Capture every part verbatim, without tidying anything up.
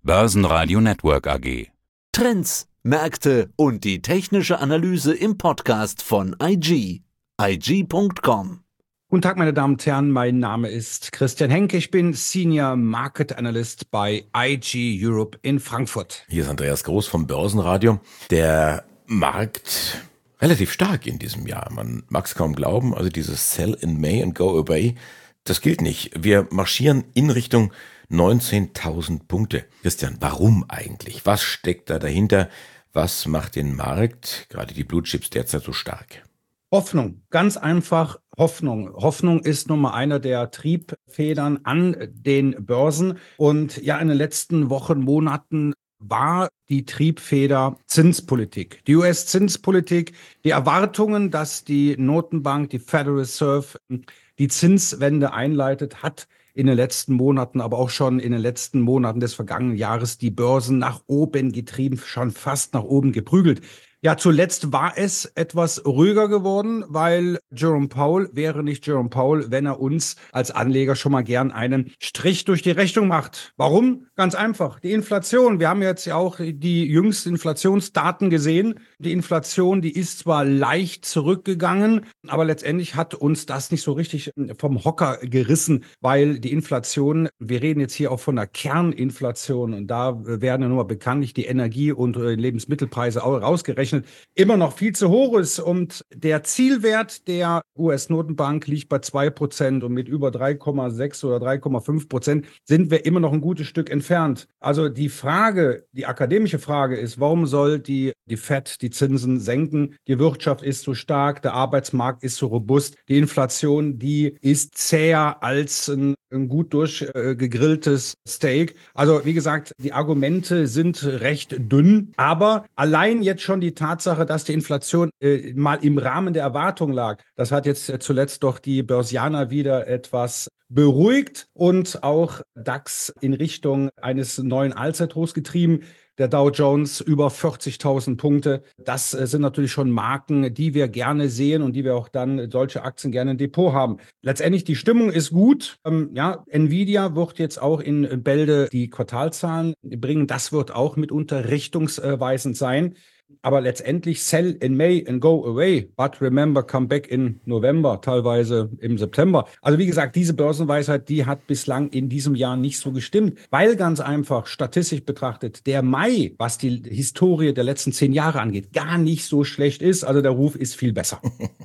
Börsenradio Network A G. Trends, Märkte und die technische Analyse im Podcast von I G. I G Punkt com. Guten Tag, meine Damen und Herren, mein Name ist Christian Henke, ich bin Senior Market Analyst bei I G Europe in Frankfurt. Hier ist Andreas Groß vom Börsenradio. Der Markt relativ stark in diesem Jahr, man mag es kaum glauben, also dieses Sell in May and Go Away, das gilt nicht. Wir marschieren in Richtung neunzehntausend Punkte. Christian, warum eigentlich? Was steckt da dahinter? Was macht den Markt, gerade die Blue Chips, derzeit so stark? Hoffnung, ganz einfach Hoffnung. Hoffnung ist nun mal einer der Triebfedern an den Börsen. Und ja, in den letzten Wochen, Monaten war die Triebfeder Zinspolitik. Die U S-Zinspolitik, die Erwartungen, dass die Notenbank, die Federal Reserve, die Zinswende einleitet, hat in den letzten Monaten, aber auch schon in den letzten Monaten des vergangenen Jahres die Börsen nach oben getrieben, schon fast nach oben geprügelt. Ja, zuletzt war es etwas ruhiger geworden, weil Jerome Powell wäre nicht Jerome Powell, wenn er uns als Anleger schon mal gern einen Strich durch die Rechnung macht. Warum? Ganz einfach. Die Inflation. Wir haben jetzt ja auch die jüngsten Inflationsdaten gesehen. Die Inflation, die ist zwar leicht zurückgegangen, aber letztendlich hat uns das nicht so richtig vom Hocker gerissen, weil die Inflation, wir reden jetzt hier auch von der Kerninflation und da werden ja nur mal bekanntlich die Energie- und Lebensmittelpreise auch rausgerechnet, immer noch viel zu hoch ist. Und der Zielwert der U S-Notenbank liegt bei zwei Prozent und mit über drei Komma sechs oder drei Komma fünf Prozent sind wir immer noch ein gutes Stück entfernt. Also die Frage, die akademische Frage ist, warum soll die, die Fed die Zinsen senken? Die Wirtschaft ist so stark, der Arbeitsmarkt ist so robust, die Inflation, die ist zäher als ein, ein gut durchgegrilltes Steak. Also wie gesagt, die Argumente sind recht dünn, aber allein jetzt schon die Tatsache, dass die Inflation äh, mal im Rahmen der Erwartung lag, das hat jetzt äh, zuletzt doch die Börsianer wieder etwas beruhigt und auch DAX in Richtung eines neuen Allzeithochs getrieben. Der Dow Jones über vierzigtausend Punkte. Das äh, sind natürlich schon Marken, die wir gerne sehen und die wir auch dann solche Aktien gerne im Depot haben. Letztendlich die Stimmung ist gut. Ähm, ja, Nvidia wird jetzt auch in Bälde die Quartalzahlen bringen. Das wird auch mitunter richtungsweisend sein. Aber letztendlich sell in May and go away, but remember, come back in November, teilweise im September. Also wie gesagt, diese Börsenweisheit, die hat bislang in diesem Jahr nicht so gestimmt, weil ganz einfach statistisch betrachtet der Mai, was die Historie der letzten zehn Jahre angeht, gar nicht so schlecht ist. Also der Ruf ist viel besser.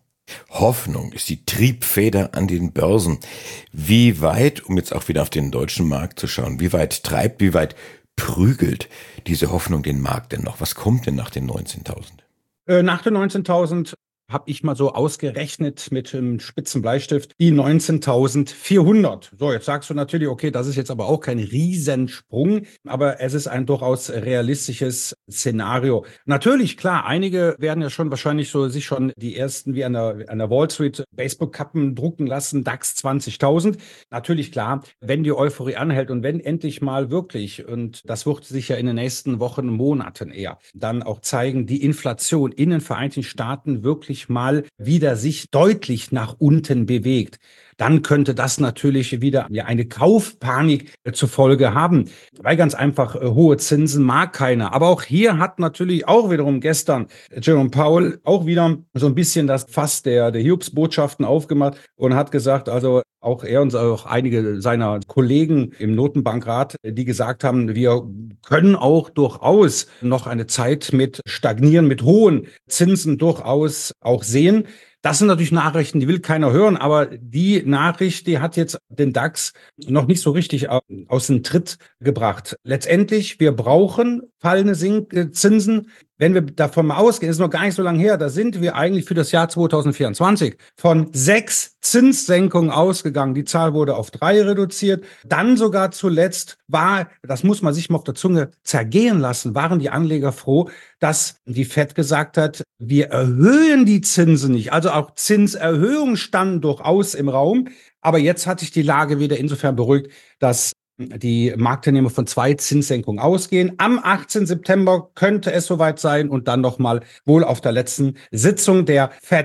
Hoffnung ist die Triebfeder an den Börsen. Wie weit, um jetzt auch wieder auf den deutschen Markt zu schauen, wie weit treibt, wie weit prügelt diese Hoffnung den Markt denn noch? Was kommt denn nach den neunzehntausend? Äh, nach den neunzehntausend habe ich mal so ausgerechnet mit einem spitzen Bleistift die neunzehntausendvierhundert. So, jetzt sagst du natürlich, okay, das ist jetzt aber auch kein Riesensprung, aber es ist ein durchaus realistisches Szenario. Natürlich, klar, einige werden ja schon wahrscheinlich so sich schon die ersten wie an der, an der Wall Street Facebook-Kappen drucken lassen, DAX zwanzigtausend. Natürlich, klar, wenn die Euphorie anhält und wenn endlich mal wirklich, und das wird sich ja in den nächsten Wochen, Monaten eher, dann auch zeigen, die Inflation in den Vereinigten Staaten wirklich mal wieder sich deutlich nach unten bewegt, dann könnte das natürlich wieder ja, eine Kaufpanik äh, zur Folge haben, weil ganz einfach äh, hohe Zinsen mag keiner. Aber auch hier hat natürlich auch wiederum gestern Jerome Powell auch wieder so ein bisschen das Fass der, der Hiobsbotschaften aufgemacht und hat gesagt, also auch er und auch einige seiner Kollegen im Notenbankrat, die gesagt haben, wir können auch durchaus noch eine Zeit mit Stagnieren, mit hohen Zinsen durchaus auch sehen. Das sind natürlich Nachrichten, die will keiner hören, aber die Nachricht, die hat jetzt den DAX noch nicht so richtig aus dem Tritt gebracht. Letztendlich, wir brauchen fallende Zinsen. Wenn wir davon mal ausgehen, ist noch gar nicht so lange her, da sind wir eigentlich für das Jahr zweitausendvierundzwanzig von sechs Zinssenkungen ausgegangen. Die Zahl wurde auf drei reduziert. Dann sogar zuletzt war, das muss man sich mal auf der Zunge zergehen lassen, waren die Anleger froh, dass die Fed gesagt hat, wir erhöhen die Zinsen nicht. Also auch Zinserhöhungen standen durchaus im Raum. Aber jetzt hat sich die Lage wieder insofern beruhigt, dass die Marktteilnehmer von zwei Zinssenkungen ausgehen. Am achtzehnten September könnte es soweit sein und dann nochmal wohl auf der letzten Sitzung der Fed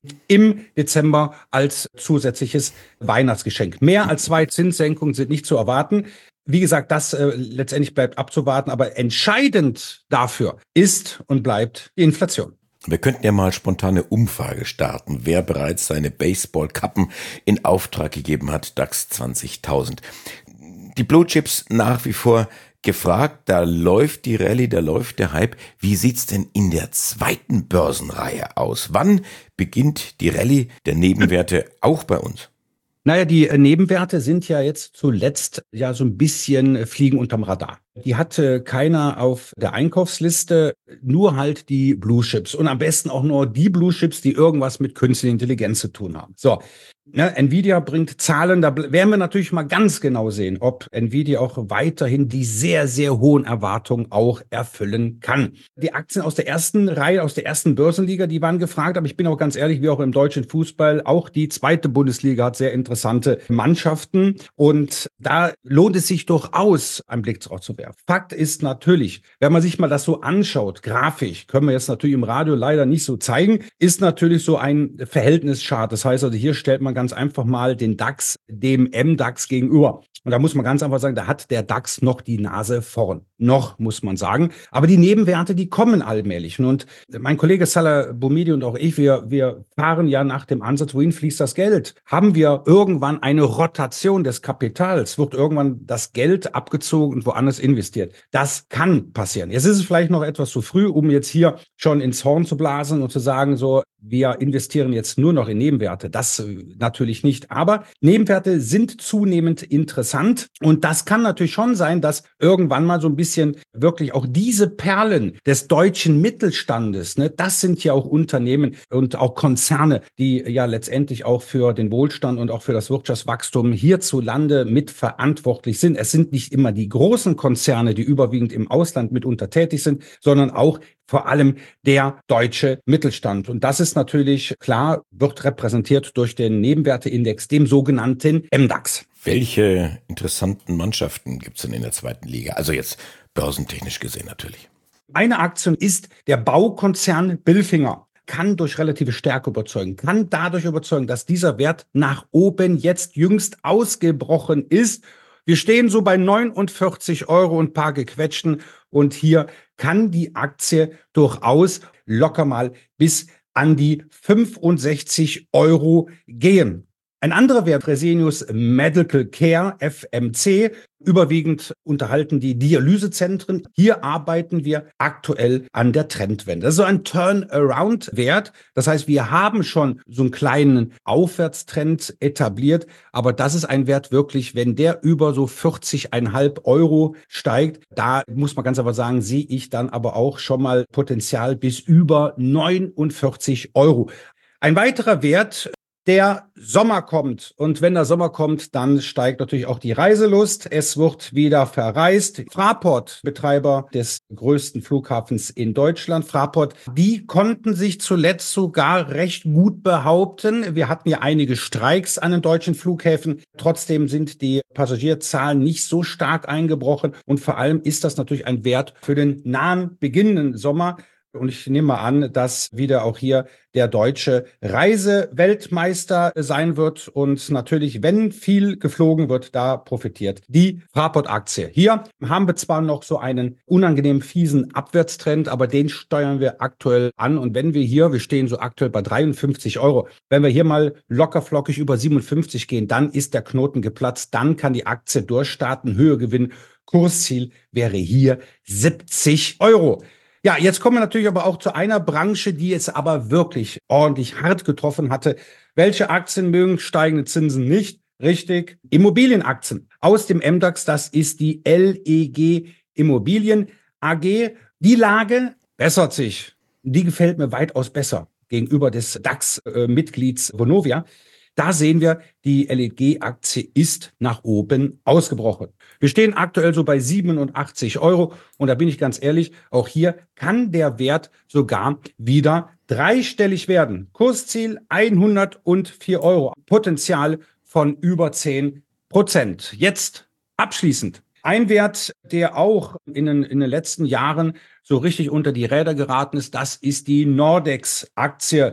im Dezember als zusätzliches Weihnachtsgeschenk. Mehr als zwei Zinssenkungen sind nicht zu erwarten. Wie gesagt, das äh, letztendlich bleibt abzuwarten, aber entscheidend dafür ist und bleibt die Inflation. Wir könnten ja mal spontane Umfrage starten, wer bereits seine Baseballkappen in Auftrag gegeben hat, DAX zwanzigtausend. Die Blue Chips nach wie vor gefragt, da läuft die Rallye, da läuft der Hype. Wie sieht's denn in der zweiten Börsenreihe aus? Wann beginnt die Rallye der Nebenwerte auch bei uns? Naja, die äh, Nebenwerte sind ja jetzt zuletzt ja so ein bisschen äh, fliegen unterm Radar. Die hatte keiner auf der Einkaufsliste, nur halt die Blue Chips und am besten auch nur die Blue Chips, die irgendwas mit künstlicher Intelligenz zu tun haben. So, ne, Nvidia bringt Zahlen, da werden wir natürlich mal ganz genau sehen, ob Nvidia auch weiterhin die sehr, sehr hohen Erwartungen auch erfüllen kann. Die Aktien aus der ersten Reihe, aus der ersten Börsenliga, die waren gefragt, aber ich bin auch ganz ehrlich, wie auch im deutschen Fußball, auch die zweite Bundesliga hat sehr interessante Mannschaften und da lohnt es sich durchaus, einen Blick drauf zu werfen. Fakt ist natürlich, wenn man sich mal das so anschaut, grafisch, können wir jetzt natürlich im Radio leider nicht so zeigen, ist natürlich so ein Verhältnischart. Das heißt also, hier stellt man ganz einfach mal den DAX dem M DAX gegenüber. Und da muss man ganz einfach sagen, da hat der DAX noch die Nase vorn. Noch, muss man sagen. Aber die Nebenwerte, die kommen allmählich. Und mein Kollege Salah Boumidi und auch ich, wir, wir fahren ja nach dem Ansatz, wohin fließt das Geld? Haben wir irgendwann eine Rotation des Kapitals? Wird irgendwann das Geld abgezogen und woanders investiert? Das kann passieren. Jetzt ist es vielleicht noch etwas zu früh, um jetzt hier schon ins Horn zu blasen und zu sagen, so, wir investieren jetzt nur noch in Nebenwerte. Das äh, natürlich nicht. Aber Nebenwerte sind zunehmend interessant. Und das kann natürlich schon sein, dass irgendwann mal so ein bisschen wirklich auch diese Perlen des deutschen Mittelstandes, ne, das sind ja auch Unternehmen und auch Konzerne, die ja letztendlich auch für den Wohlstand und auch für das Wirtschaftswachstum hierzulande mitverantwortlich sind. Es sind nicht immer die großen Konzerne, die überwiegend im Ausland mitunter tätig sind, sondern auch vor allem der deutsche Mittelstand. Und das ist natürlich klar, wird repräsentiert durch den Nebenwerteindex, dem sogenannten M DAX. Welche interessanten Mannschaften gibt es denn in der zweiten Liga? Also jetzt börsentechnisch gesehen natürlich. Eine Aktie ist der Baukonzern Bilfinger. Kann durch relative Stärke überzeugen, kann dadurch überzeugen, dass dieser Wert nach oben jetzt jüngst ausgebrochen ist. Wir stehen so bei neunundvierzig Euro und ein paar gequetschten und hier kann die Aktie durchaus locker mal bis an die fünfundsechzig Euro gehen. Ein anderer Wert, Fresenius Medical Care, F M C, überwiegend unterhalten die Dialysezentren. Hier arbeiten wir aktuell an der Trendwende. Das ist so ein Turnaround-Wert. Das heißt, wir haben schon so einen kleinen Aufwärtstrend etabliert, aber das ist ein Wert wirklich, wenn der über so vierzig Komma fünf Euro steigt, da muss man ganz einfach sagen, sehe ich dann aber auch schon mal Potenzial bis über neunundvierzig Euro. Ein weiterer Wert, der Sommer kommt. Und wenn der Sommer kommt, dann steigt natürlich auch die Reiselust. Es wird wieder verreist. Fraport, Betreiber des größten Flughafens in Deutschland, Fraport, die konnten sich zuletzt sogar recht gut behaupten. Wir hatten ja einige Streiks an den deutschen Flughäfen. Trotzdem sind die Passagierzahlen nicht so stark eingebrochen. Und vor allem ist das natürlich ein Wert für den nahen beginnenden Sommer. Und ich nehme mal an, dass wieder auch hier der deutsche Reiseweltmeister sein wird. Und natürlich, wenn viel geflogen wird, da profitiert die Fraport-Aktie. Hier haben wir zwar noch so einen unangenehm fiesen Abwärtstrend, aber den steuern wir aktuell an. Und wenn wir hier, wir stehen so aktuell bei dreiundfünfzig Euro, wenn wir hier mal locker flockig über siebenundfünfzig gehen, dann ist der Knoten geplatzt. Dann kann die Aktie durchstarten, Höhe gewinnen. Kursziel wäre hier siebzig Euro. Ja, jetzt kommen wir natürlich aber auch zu einer Branche, die jetzt aber wirklich ordentlich hart getroffen hatte. Welche Aktien mögen steigende Zinsen nicht? Richtig, Immobilienaktien aus dem M DAX, das ist die L E G Immobilien A G. Die Lage bessert sich. Die gefällt mir weitaus besser gegenüber des DAX-Mitglieds Vonovia. Da sehen wir, die L E G-Aktie ist nach oben ausgebrochen. Wir stehen aktuell so bei siebenundachtzig Euro und da bin ich ganz ehrlich, auch hier kann der Wert sogar wieder dreistellig werden. Kursziel hundertvier Euro, Potenzial von über zehn Prozent. Jetzt abschließend ein Wert, der auch in den, in den letzten Jahren so richtig unter die Räder geraten ist, das ist die Nordex-Aktie.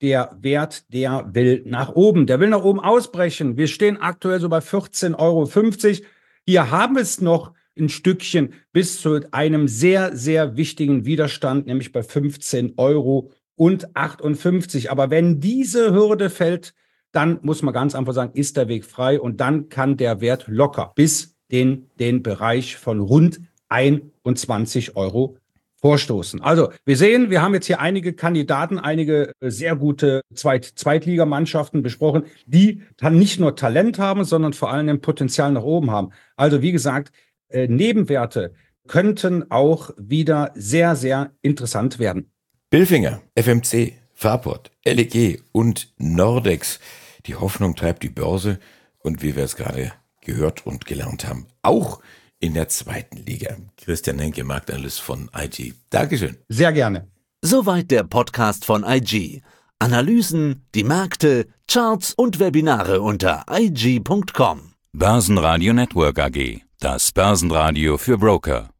der Wert, der will nach oben. Der will nach oben ausbrechen. Wir stehen aktuell so bei vierzehn Euro fünfzig. Hier haben wir es noch ein Stückchen bis zu einem sehr, sehr wichtigen Widerstand, nämlich bei fünfzehn Euro achtundfünfzig. Aber wenn diese Hürde fällt, dann muss man ganz einfach sagen, ist der Weg frei und dann kann der Wert locker bis in den Bereich von rund einundzwanzig Euro vorstoßen. Also wir sehen, wir haben jetzt hier einige Kandidaten, einige sehr gute Zweit- Zweitligamannschaften besprochen, die dann nicht nur Talent haben, sondern vor allem ein Potenzial nach oben haben. Also wie gesagt, äh, Nebenwerte könnten auch wieder sehr, sehr interessant werden. Bilfinger, F M C, Fraport, L E G und Nordex. Die Hoffnung treibt die Börse und wie wir es gerade gehört und gelernt haben, auch in der zweiten Liga. Christian Henke, Marktanalyst von I G. Dankeschön. Sehr gerne. Soweit der Podcast von I G. Analysen, die Märkte, Charts und Webinare unter i g punkt com. Börsenradio Network A G. Das Börsenradio für Broker.